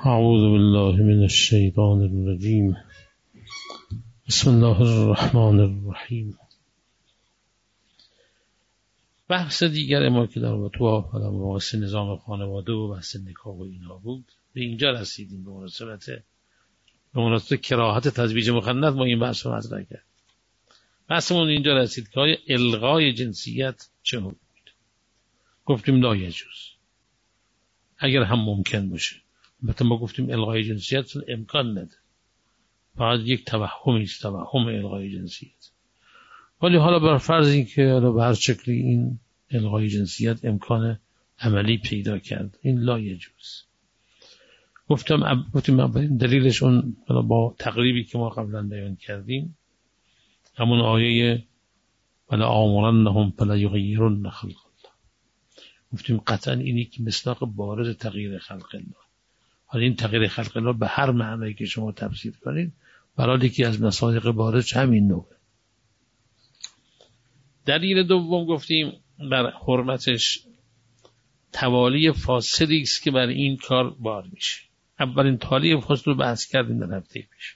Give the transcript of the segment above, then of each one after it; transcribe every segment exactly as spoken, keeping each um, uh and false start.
اعوذ بالله من الشیطان الرجیم. بسم الله الرحمن الرحیم. بحث دیگر ما که در رابطه با مباحث نظام خانواده و بحث نکاح و اینا بود، به اینجا رسیدیم. به مناسبت به مناسبت کراهت تزویج مخنث ما این بحث رو مطرح کردیم. بحثمون اینجا رسید که آیا الغای جنسیت چه بود؟ گفتیم لا یجوز اگر هم ممکن باشه. البته ما گفتیم الغای جنسیت امکان نده، فقط یک توهمی است، توهم الغای جنسیت. ولی حالا بر فرض این که حالا به هر شکلی این الغای جنسیت امکان عملی پیدا کرد، این لا یجوز. گفتم گفتیم اولین دلیلش اون با تقریبی که ما قبلا بیان کردیم، همون آیه ولا آمرنهم فلا یغیرن خلق الله. گفتیم قطعا اینی که مصداق بارز تغییر خلق الله. حالا این تغییر خلق الله به هر معنایی که شما تفسیر کنید، برای یکی از مصادیق بارز همین نوعه. دلیل دوم گفتیم بر حرمتش توالی فاسدی است که بر این کار بار میشه. اولین تالی فاسد رو بحث کردیم در هفته پیش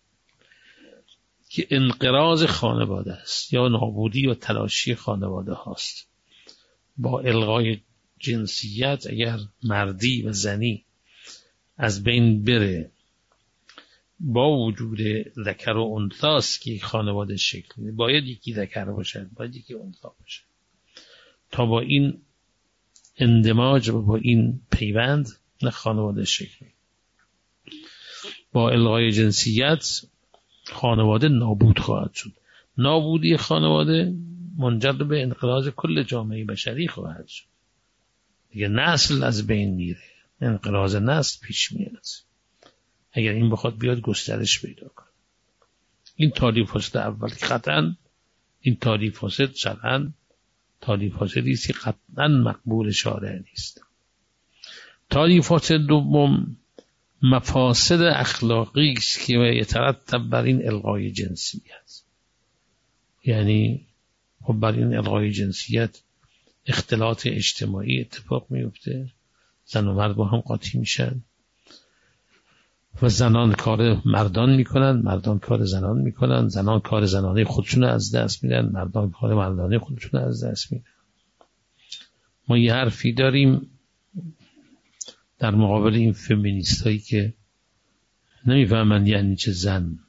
که انقراض خانواده است یا نابودی و تلاشی خانواده هاست. با الغای جنسیت اگر مردی و زنی از بین بره، با وجود ذکر و انثی است که خانواده شکل میده، باید یکی ذکر باشد، باید یکی انثی باشد تا با این اندماج و با این پیوند نه خانواده شکل میده. با الغای جنسیت خانواده نابود خواهد شد. نابودی خانواده منجر به انقراض کل جامعه بشری خواهد شد. دیگه نسل از بین میره، انقراض نسل پیش میاد اگر این بخواد بیاد گسترش پیدا کنه. این تعریف فاسد اول که قطعا این تعریف فاسد شرعاً تعریف فاسدی است که قطعاً مقبول شارع نیست. تعریف فاسد دوم مفاسد اخلاقی است که یترتب بر این الغای جنسیت. یعنی خب بر این الغای جنسیت اختلاط اجتماعی اتفاق میفته، زن و مرد با هم قاطی میشن و زنان کار مردان میکنن، مردان کار زنان میکنن، زنان کار زنانه خودشون از دست میدن، مردان کار مردانه خودشون از دست میدن. ما یه حرفی داریم در مقابل این فمینیست هایی که نمیفهمن یعنی چه زن.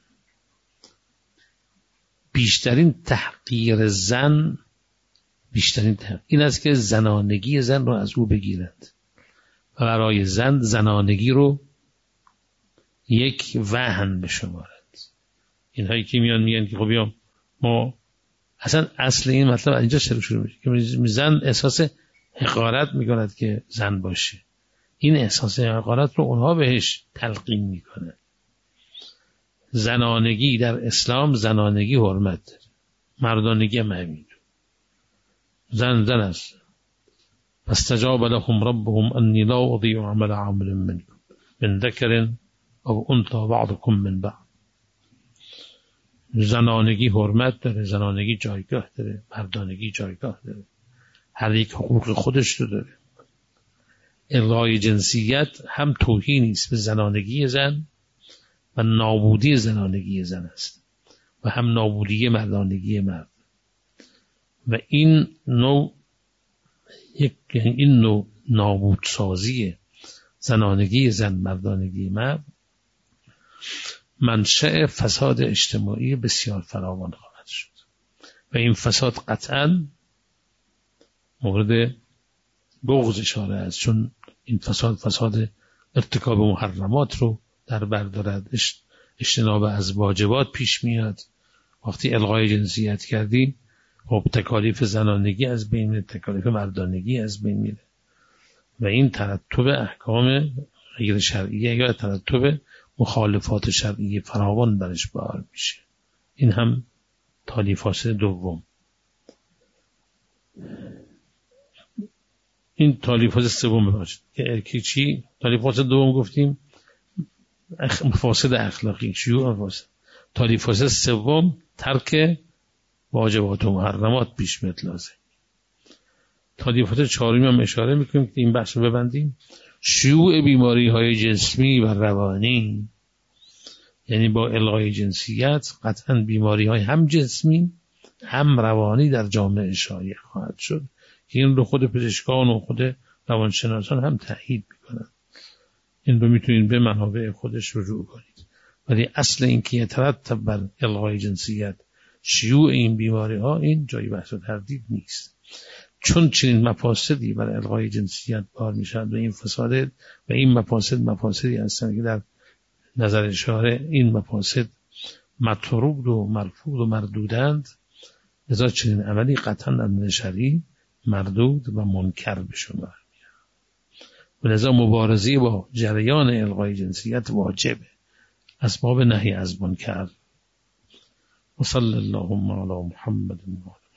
بیشترین تحقیر زن بیشترین تحقیر این است که زنانگی زن رو از او بگیرند و برای زن زنانگی رو یک وهن بشمارند. اینهایی که میان میگن که خب یا ما اصلا اصل این مطلب اینجا شروع شروع میشه که زن احساس حقارت میکند که زن باشه. این احساس حقارت رو اونها بهش تلقین میکنن. زنانگی در اسلام زنانگی حرمت داره، مردانگی هم همین. زن زن است. فاستجاب لهم ربهم انی لا اضیع عمل عامل منکم من ذکر او انثی بعضکم من بعض. زنانگی حرمت داره، زنانگی جایگاه داره، مردانگی جایگاه داره، هر یک حقوق خودش رو داره. الغای جنسیت هم توهینی است به زنانگی زن و نابودی زنانگی زن است و هم نابودی مردانگی مرد. و این نوع یک این نوع نابودسازی زنانگی زن مردانگی مرد منشأ فساد اجتماعی بسیار فراوان خواهد شد و این فساد قطعاً مورد بغض اشاره است، چون این فساد فساد ارتکاب محرمات رو در بر دارد، اجتناب از واجبات پیش میاد. وقتی الغای جنسیت کردیم خب تکالیف زنانگی از بین میره، تکالیف مردانگی از بین میره و این ترتب احکام غیر شرعیه یا ترتب مخالفات شرعی فراوان برش بار میشه. این هم تعریف فاسد دوم. این تعریف فاسد سوم باشه که چی؟ تعریف فاسد دوم گفتیم مفاسد اخلاقی، شیوع مفاسد. تعریف فاسد سوم ترک واجبات و محرمات پیش میاد لازم. تعریف فاسد چهارمی هم اشاره میکنیم که این بحث رو ببندیم. شیوع بیماری های جسمی و روانی، یعنی با الغای جنسیت قطعا بیماری های هم جسمی هم روانی در جامعه شایع خواهد شد که این رو خود پزشکان و خود روانشناسان هم تأیید میکنن. این رو میتونید به منابع خودش رجوع کنید. ولی اصل این که یترتب بر الغای جنسیت شیوع این بیماری ها، این جای بحث و تردید نیست، چون چنین مفاسدی بر الغای جنسیت بار میشد و این فساد و این مفاسد مفاسدی هستند که در نظر شارع این مفاسد مطرود و مرفوض و مردودند، لذا چنین عملی قطعا در نظر شرعی مردود و منکر به شمار میاد و لذا مبارزه با جریان الغای جنسیت واجبه، اسباب نهی از منکر. و صلی اللهم علی محمد و